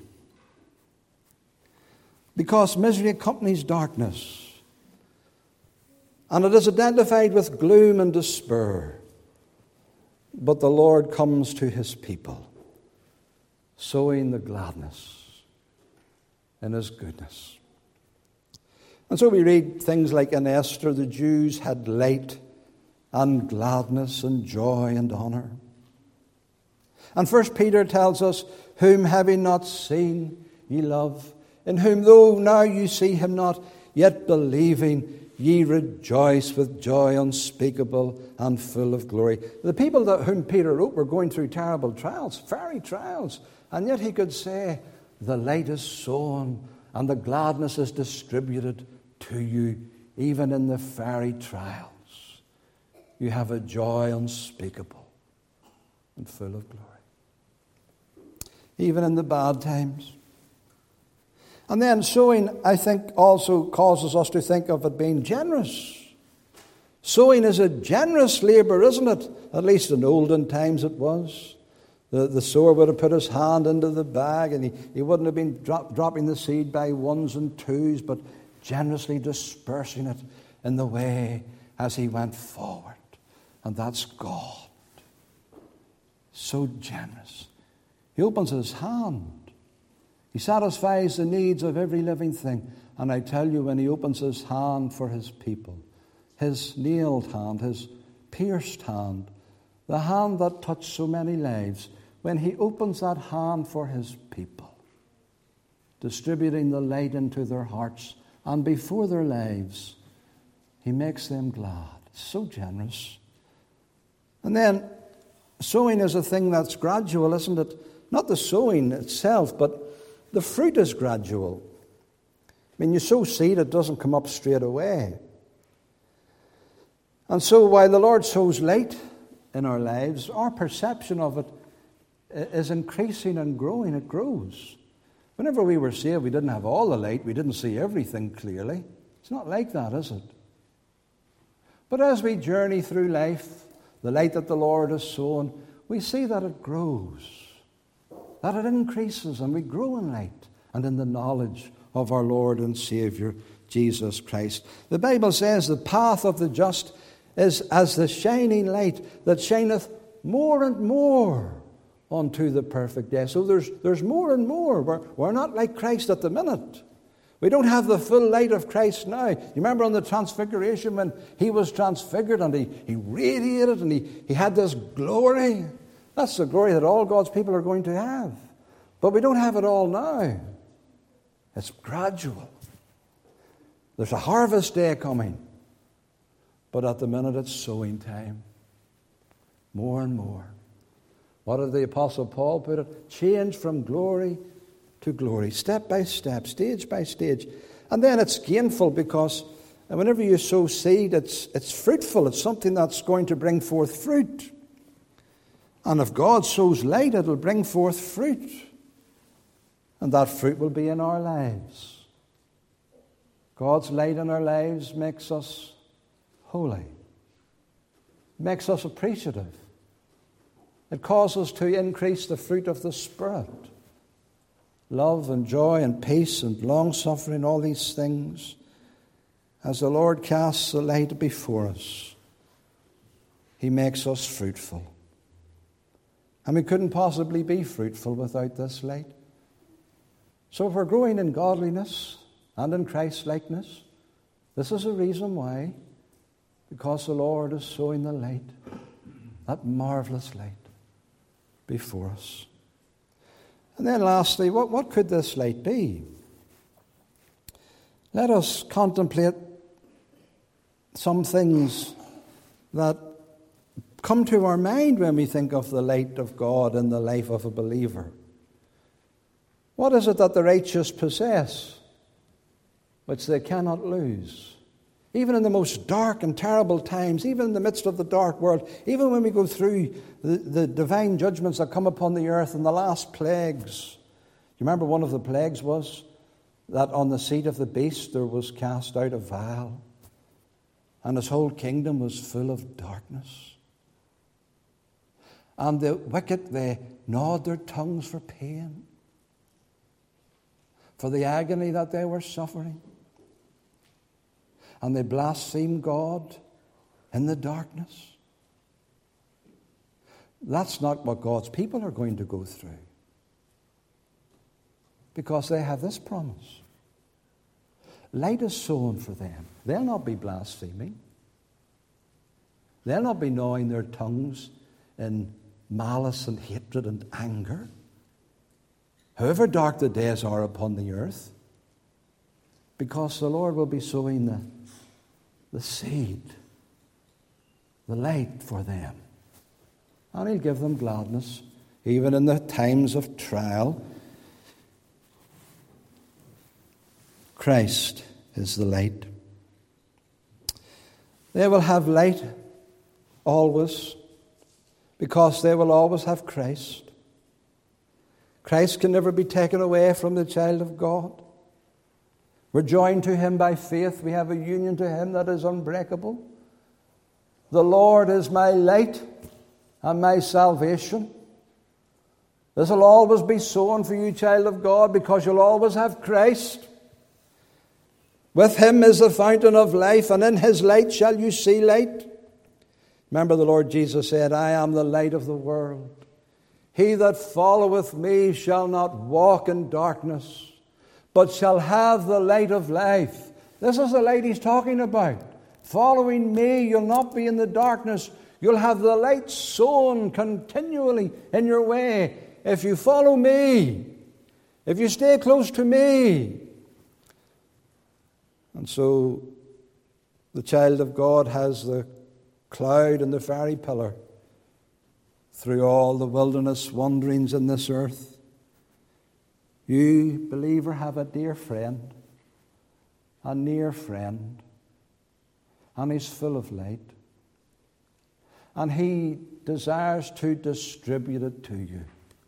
Because misery accompanies darkness. And it is identified with gloom and despair. But the Lord comes to his people, sowing the gladness in his goodness. And so we read things like in Esther, the Jews had light and gladness and joy and honor. And 1 Peter tells us, whom having not seen ye love, in whom though now you see him not, yet believing ye rejoice with joy unspeakable and full of glory. The people whom Peter wrote were going through terrible trials, fiery trials. And yet he could say, the light is sown and the gladness is distributed to you, even in the fiery trials. You have a joy unspeakable and full of glory. Even in the bad times. And then sowing, I think, also causes us to think of it being generous. Sowing is a generous labour, isn't it? At least in olden times it was. The sower would have put his hand into the bag and he wouldn't have been dropping the seed by ones and twos, but generously dispersing it in the way as he went forward. And that's God. So generous. He opens his hand. He satisfies the needs of every living thing. And I tell you, when he opens his hand for his people, his nailed hand, his pierced hand, the hand that touched so many lives, when he opens that hand for his people, distributing the light into their hearts and before their lives, he makes them glad. So generous. And then, sowing is a thing that's gradual, isn't it? Not the sowing itself, but the fruit is gradual. I mean, you sow seed, it doesn't come up straight away. And so while the Lord sows light in our lives, our perception of it is increasing and growing. It grows. Whenever we were saved, we didn't have all the light. We didn't see everything clearly. It's not like that, is it? But as we journey through life, the light that the Lord has sown, we see that it grows, that it increases, and we grow in light and in the knowledge of our Lord and Savior, Jesus Christ. The Bible says the path of the just is as the shining light that shineth more and more unto the perfect day. So there's more and more. We're not like Christ at the minute. We don't have the full light of Christ now. You remember on the Transfiguration when he was transfigured and he radiated and he had this glory? That's the glory that all God's people are going to have. But we don't have it all now. It's gradual. There's a harvest day coming. But at the minute it's sowing time. More and more. What did the Apostle Paul put it? Change from glory to glory, step by step, stage by stage. And then it's gainful because whenever you sow seed, it's fruitful. It's something that's going to bring forth fruit. And if God sows light, it'll bring forth fruit. And that fruit will be in our lives. God's light in our lives makes us holy. Makes us appreciative. It causes us to increase the fruit of the Spirit. Love and joy and peace and long-suffering, all these things. As the Lord casts the light before us, He makes us fruitful. And we couldn't possibly be fruitful without this light. So if we're growing in godliness and in Christ-likeness, this is a reason why. Because the Lord is sowing the light, that marvelous light, before us. And then lastly, what could this light be? Let us contemplate some things that come to our mind when we think of the light of God in the life of a believer. What is it that the righteous possess, which they cannot lose? Even in the most dark and terrible times, even in the midst of the dark world, even when we go through the divine judgments that come upon the earth and the last plagues. You remember one of the plagues was that on the seat of the beast there was cast out a vial, and his whole kingdom was full of darkness. And the wicked, they gnawed their tongues for pain, for the agony that they were suffering. And they blaspheme God in the darkness. That's not what God's people are going to go through. Because they have this promise. Light is sown for them. They'll not be blaspheming. They'll not be gnawing their tongues in malice and hatred and anger. However dark the days are upon the earth. Because the Lord will be sowing the seed, the light for them. And He'll give them gladness, even in the times of trial. Christ is the light. They will have light always, because they will always have Christ. Christ can never be taken away from the child of God. We're joined to Him by faith. We have a union to Him that is unbreakable. The Lord is my light and my salvation. This will always be sown for you, child of God, because you'll always have Christ. With Him is the fountain of life, and in His light shall you see light. Remember the Lord Jesus said, I am the light of the world. He that followeth me shall not walk in darkness, but shall have the light of life. This is the light He's talking about. Following me, you'll not be in the darkness. You'll have the light sown continually in your way. If you follow me, if you stay close to me. And so the child of God has the cloud and the fiery pillar through all the wilderness wanderings in this earth. You, believer, have a dear friend, a near friend, and He's full of light. and He desires to distribute it to you.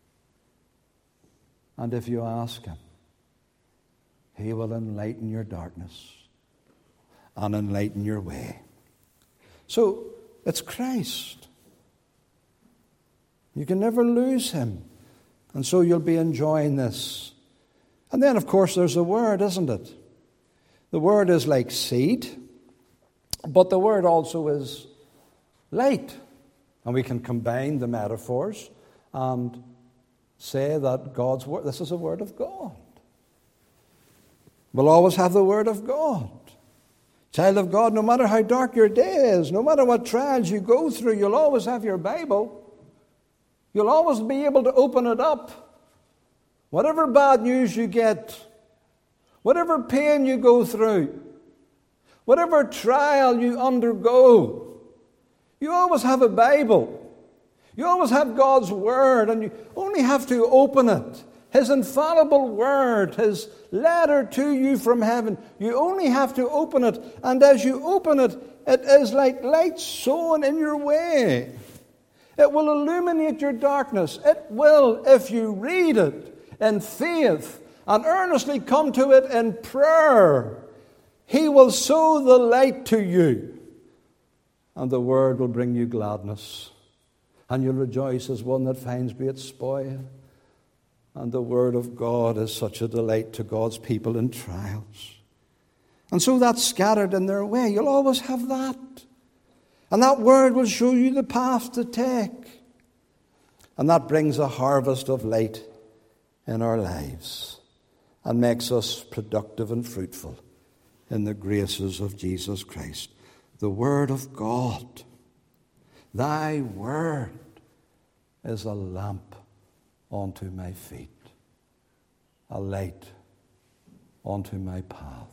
And if you ask Him, He will enlighten your darkness and enlighten your way. So, it's Christ. You can never lose Him. And so you'll be enjoying this. And then, of course, there's the Word, isn't it? The Word is like seed, but the Word also is light. And we can combine the metaphors and say that God's Word, this is a Word of God. We'll always have the Word of God. Child of God, no matter how dark your day is, no matter what trials you go through, you'll always have your Bible. You'll always be able to open it up. Whatever bad news you get, whatever pain you go through, whatever trial you undergo, you always have a Bible. You always have God's Word, and you only have to open it. His infallible Word, His letter to you from heaven. You only have to open it. And as you open it, it is like light sown in your way. It will illuminate your darkness. It will, if you read it in faith and earnestly come to it in prayer, He will sow the light to you. And the Word will bring you gladness. And you'll rejoice as one that finds great spoil. And the Word of God is such a delight to God's people in trials. And so that's scattered in their way. You'll always have that. And that Word will show you the path to take. And that brings a harvest of light in our lives and makes us productive and fruitful in the graces of Jesus Christ. The Word of God. Thy Word is a lamp unto my feet, a light unto my path.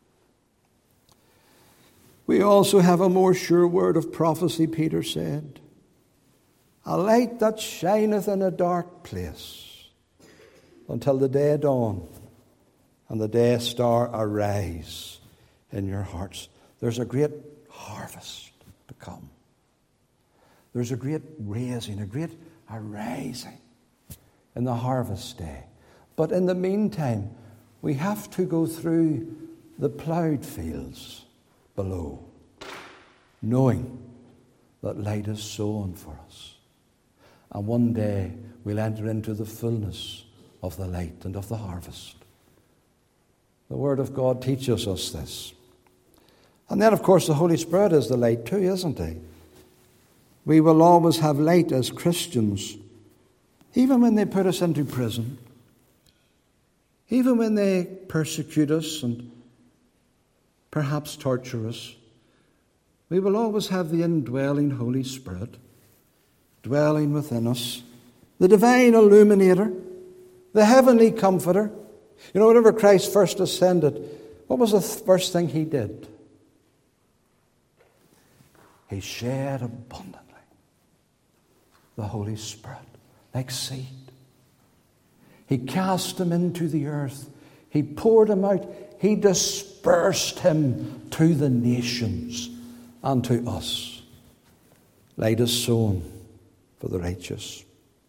We also have a more sure word of prophecy, Peter said. A light that shineth in a dark place until the day dawn and the day star arise in your hearts. There's a great harvest to come. There's a great raising, a great arising in the harvest day. But in the meantime, we have to go through the ploughed fields below, knowing that light is sown for us. And one day we'll enter into the fullness of the light and of the harvest. The Word of God teaches us this. And then, of course, the Holy Spirit is the light too, isn't He? We will always have light as Christians, even when they put us into prison, even when they persecute us and perhaps torture us. We will always have the indwelling Holy Spirit dwelling within us, the divine illuminator, the heavenly comforter. You know, whenever Christ first ascended, what was the first thing He did? He shed abundantly the Holy Spirit, like seed. He cast Him into the earth. He poured Him out. He dispersed Him to the nations and to us. Light is sown for the righteous.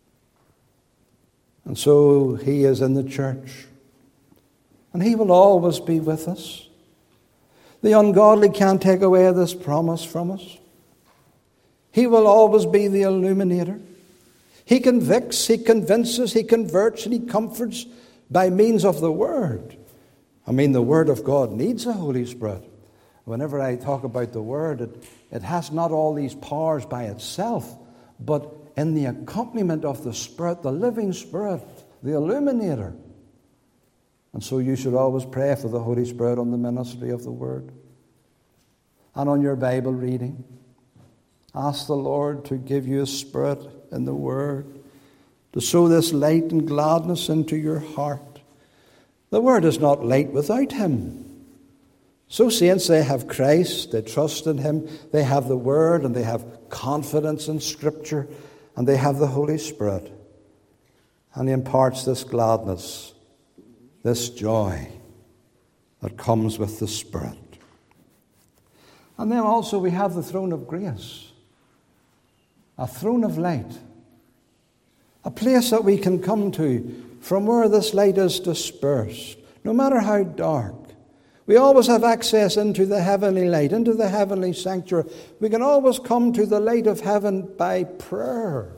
And so He is in the church. And He will always be with us. The ungodly can't take away this promise from us. He will always be the illuminator. He convicts, He convinces, He converts, and He comforts by means of the Word. I mean, the Word of God needs the Holy Spirit. Whenever I talk about the Word, it has not all these powers by itself, but in the accompaniment of the Spirit, the living Spirit, the illuminator. And so you should always pray for the Holy Spirit on the ministry of the Word and on your Bible reading. Ask the Lord to give you a spirit in the Word, to sow this light and gladness into your heart. The Word is not light without Him. So saints, they have Christ, they trust in Him, they have the Word, and they have confidence in Scripture, and they have the Holy Spirit. And He imparts this gladness, this joy that comes with the Spirit. And then also we have the throne of grace. a throne of light, a place that we can come to from where this light is dispersed, no matter how dark. We always have access into the heavenly light, into the heavenly sanctuary. We can always come to the light of heaven by prayer.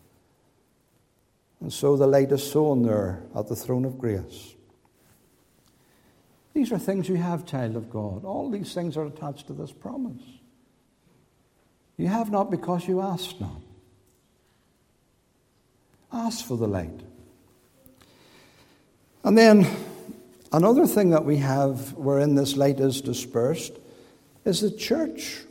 And so the light is sown there at the throne of grace. These are things you have, child of God. All these things are attached to this promise. You have not because you ask not. Ask for the light. And then another thing that we have wherein this light is dispersed is the church.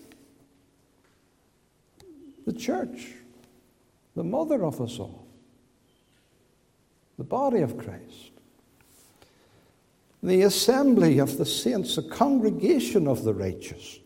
The church, the mother of us all, the body of Christ, the assembly of the saints, the congregation of the righteous.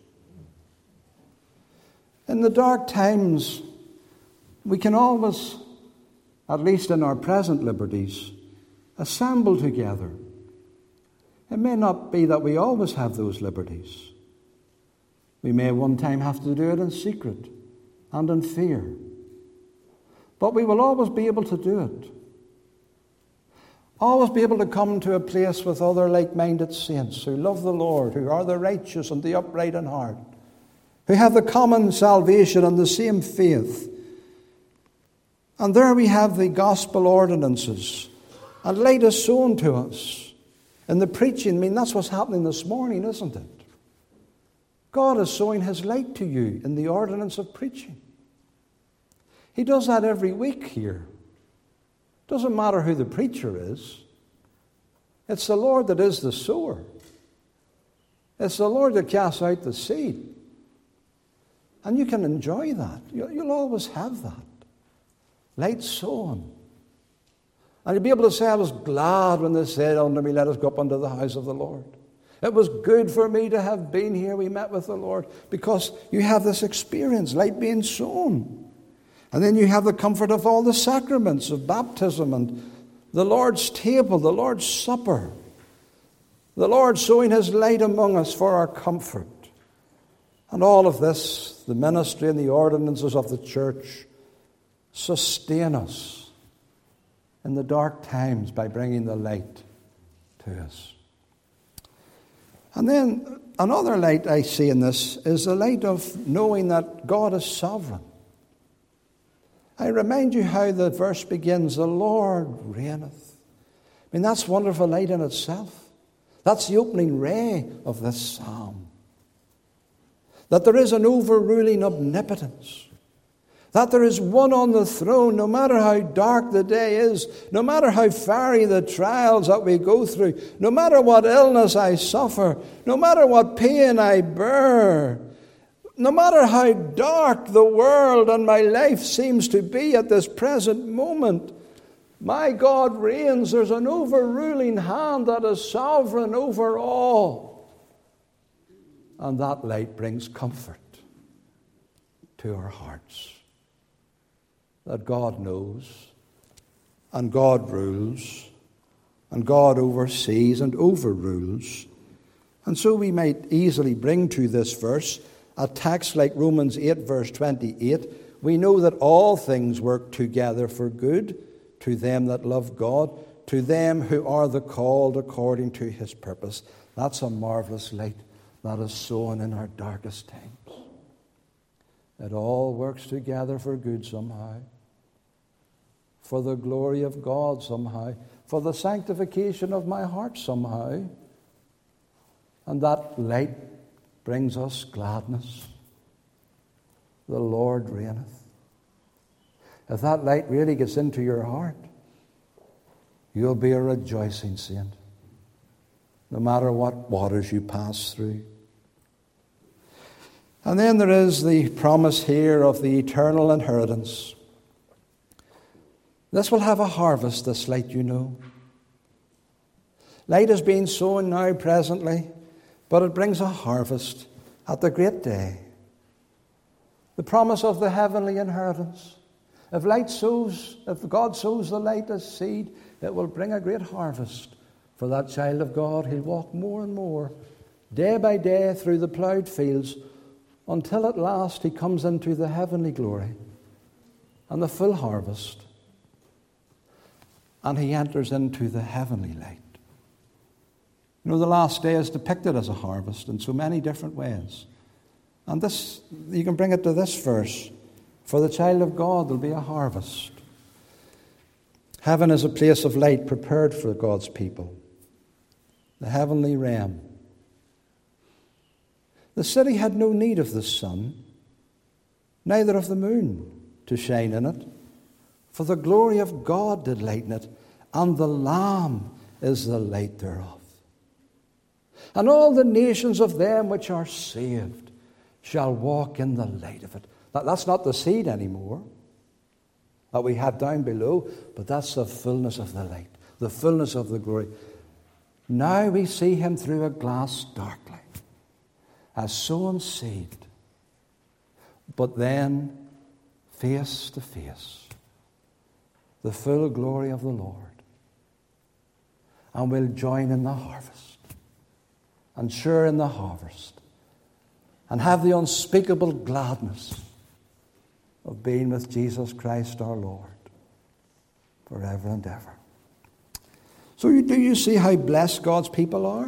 In the dark times, we can always, at least in our present liberties, assemble together. It may not be that we always have those liberties. We may one time have to do it in secret and in fear. But we will always be able to do it. Always be able to come to a place with other like-minded saints who love the Lord, who are the righteous and the upright in heart, who have the common salvation and the same faith. And there we have the gospel ordinances. And light is sown to us in the preaching. I mean, that's what's happening this morning, isn't it? God is sowing his light to you in the ordinance of preaching. He does that every week here. Doesn't matter who the preacher is. It's the Lord that is the sower. It's the Lord that casts out the seed. And you can enjoy that. You'll always have that. Light sown. And you'll be able to say, I was glad when they said unto me, let us go up unto the house of the Lord. It was good for me to have been here. We met with the Lord. Because you have this experience, light being sown. And then you have the comfort of all the sacraments of baptism and the Lord's table, the Lord's supper. The Lord sowing his light among us for our comfort. And all of this, the ministry and the ordinances of the church, sustain us in the dark times by bringing the light to us. And then another light I see in this is the light of knowing that God is sovereign. I remind you how the verse begins, the Lord reigneth. I mean, that's wonderful light in itself. That's the opening ray of this psalm. That there is an overruling omnipotence. That there is one on the throne, no matter how dark the day is, no matter how fiery the trials that we go through, no matter what illness I suffer, no matter what pain I bear, no matter how dark the world and my life seems to be at this present moment, my God reigns. There's an overruling hand that is sovereign over all. And that light brings comfort to our hearts. That God knows, and God rules, and God oversees and overrules. And so we might easily bring to this verse a text like Romans 8, verse 28. We know that all things work together for good to them that love God, to them who are the called according to his purpose. That's a marvelous light that is sown in our darkest times. It all works together for good somehow, for the glory of God somehow, for the sanctification of my heart somehow. And that light brings us gladness. The Lord reigneth. If that light really gets into your heart, you'll be a rejoicing saint, no matter what waters you pass through. And then there is the promise here of the eternal inheritance. This will have a harvest, this light, you know. Light is being sown now presently, but it brings a harvest at the great day. The promise of the heavenly inheritance. If God sows the light as seed, it will bring a great harvest for that child of God. He'll walk more and more, day by day, through the ploughed fields, until at last he comes into the heavenly glory and the full harvest, and he enters into the heavenly light. You know, the last day is depicted as a harvest in so many different ways. And this, you can bring it to this verse. For the child of God there'll be a harvest. Heaven is a place of light prepared for God's people. The heavenly realm. The city had no need of the sun, neither of the moon to shine in it, for the glory of God did lighten it, and the Lamb is the light thereof. And all the nations of them which are saved shall walk in the light of it. That's not the seed anymore that we have down below, but that's the fullness of the light, the fullness of the glory. Now we see him through a glass darkly, as sown seed, but then face to face, the full glory of the Lord. And we'll join in the harvest, and share in the harvest, and have the unspeakable gladness of being with Jesus Christ our Lord forever and ever. So do you see how blessed God's people are?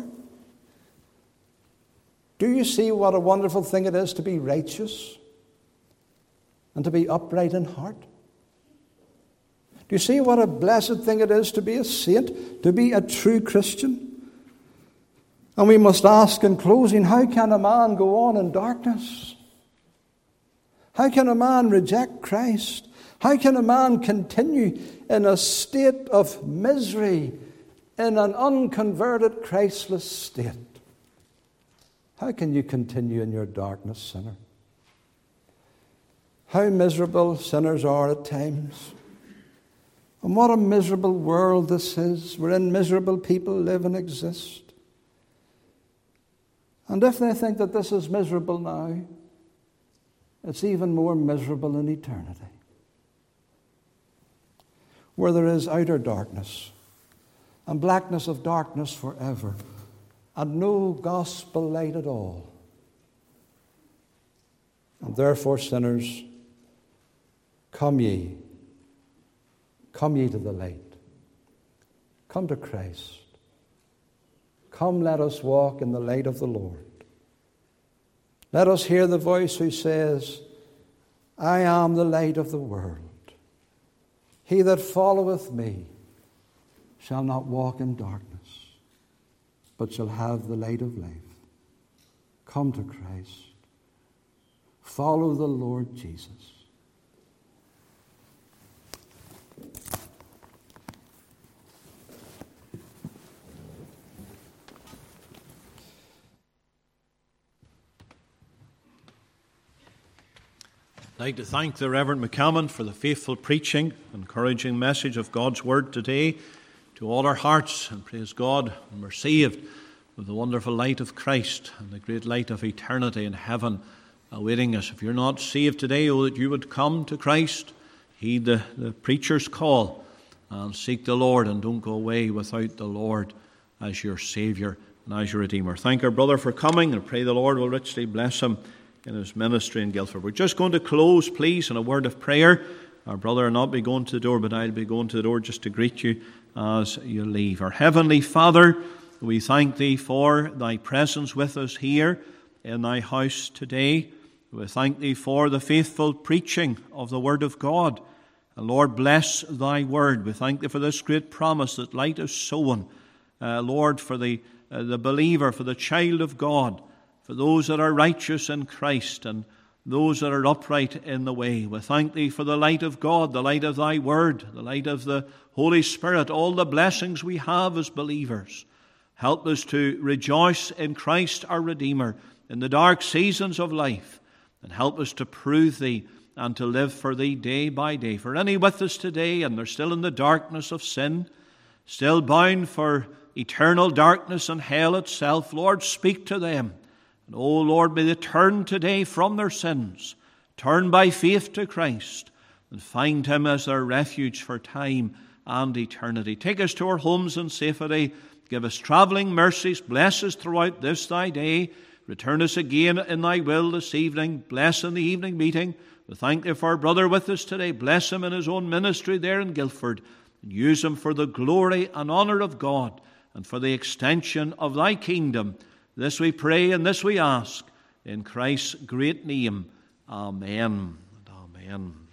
Do you see what a wonderful thing it is to be righteous and to be upright in heart? Do you see what a blessed thing it is to be a saint, to be a true Christian? And we must ask in closing, how can a man go on in darkness? How can a man reject Christ? How can a man continue in a state of misery, in an unconverted, Christless state? How can you continue in your darkness, sinner? How miserable sinners are at times. And what a miserable world this is, wherein miserable people live and exist. And if they think that this is miserable now, it's even more miserable in eternity, where there is outer darkness and blackness of darkness forever, and no gospel light at all. And therefore, sinners, come ye to the light. Come to Christ. Come, let us walk in the light of the Lord. Let us hear the voice who says, I am the light of the world. He that followeth me shall not walk in darkness, but shall have the light of life. Come to Christ. Follow the Lord Jesus. I'd like to thank the Reverend McCalmon for the faithful preaching, encouraging message of God's Word today to all our hearts. And praise God, and we're saved with the wonderful light of Christ and the great light of eternity in heaven awaiting us. If you're not saved today, oh, that you would come to Christ, heed the preacher's call, and seek the Lord, and don't go away without the Lord as your Saviour and as your Redeemer. Thank our brother for coming, and pray the Lord will richly bless him in his ministry in Guildford. We're just going to close, please, in a word of prayer. Our brother will not be going to the door, but I'll be going to the door just to greet you as you leave. Our Heavenly Father, we thank Thee for Thy presence with us here in Thy house today. We thank Thee for the faithful preaching of the Word of God. And Lord, bless Thy Word. We thank Thee for this great promise that light is sown. Lord, for the believer, for the child of God, for those that are righteous in Christ and those that are upright in the way. We thank Thee for the light of God, the light of Thy Word, the light of the Holy Spirit, all the blessings we have as believers. Help us to rejoice in Christ our Redeemer in the dark seasons of life, and help us to prove Thee and to live for Thee day by day. For any with us today and they're still in the darkness of sin, still bound for eternal darkness and hell itself, Lord, speak to them. And, oh Lord, may they turn today from their sins, turn by faith to Christ, and find Him as their refuge for time and eternity. Take us to our homes in safety. Give us travelling mercies. Bless us throughout this Thy day. Return us again in Thy will this evening. Bless in the evening meeting We thank Thee for our brother with us today. Bless him in his own ministry there in Guildford, and use him for the glory and honor of God and for the extension of Thy kingdom. This we pray and this we ask in Christ's great name. Amen and amen.